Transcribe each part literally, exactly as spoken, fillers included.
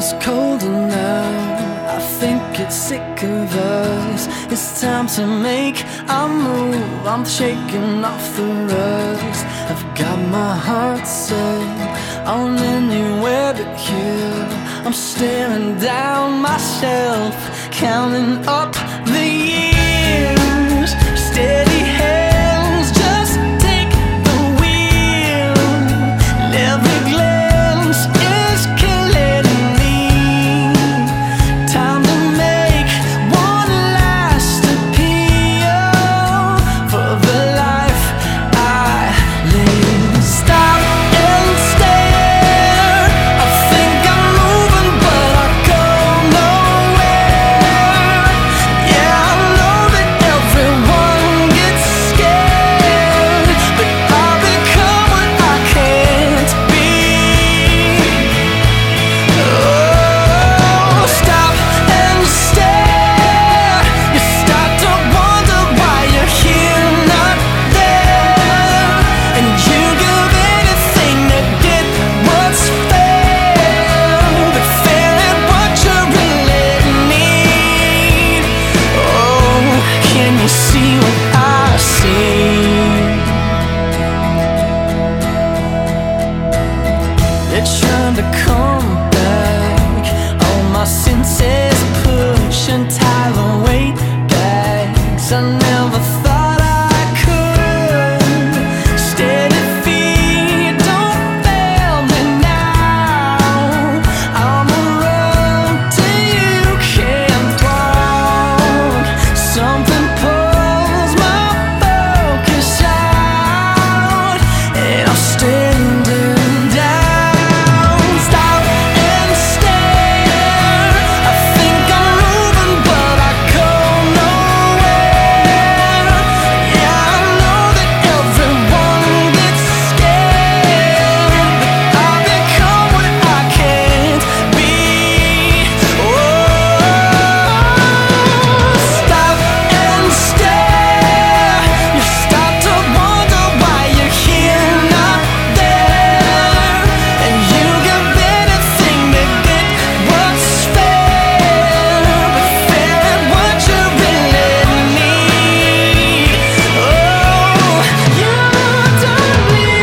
feels colder now. I think it's sick of us. It's time to make a move. I'm shaking off the rust. I've got my heart set on anywhere but here. I'm staring down myself, counting up the years. Steady hands, just take the wheel. And every glance is killing me. Time to make one last appeal for the life I live. Stop and stare. I think I'm moving, but I go nowhere. Yeah, I know that everyone gets scared, but I become what I can't be. Oh, stop and stare. You start to wonder why you're here, not there, and you give anything to get what's fair, but fair at what you really need. Oh, can you see what I see? They're trying to come back. All my senses push and tie the weight bags. I never thought I could. Steady feet, don't fail me now. I'm a road till you can't walk. Something pulls my focus out, and I'm standing down. Stop and stare. I think I'm moving, but I go nowhere. Yeah, I know that everyone gets scared, but I become what I can't be. Oh, stop and stare. You start to wonder why you're here, not there, and you give anything to get what's fair, but fair at what you really need. Oh, you don't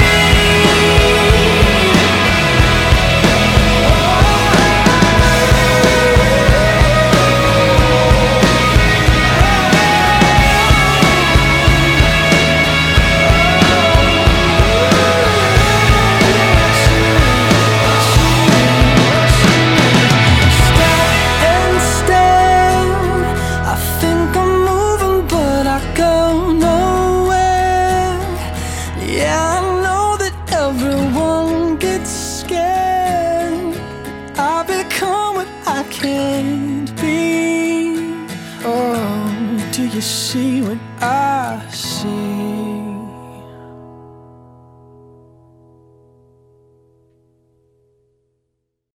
Stop and stare. I think I'm moving, but I go nowhere. Yeah, I know that everyone gets scared. I become what I can't be. Oh, do you see what I see?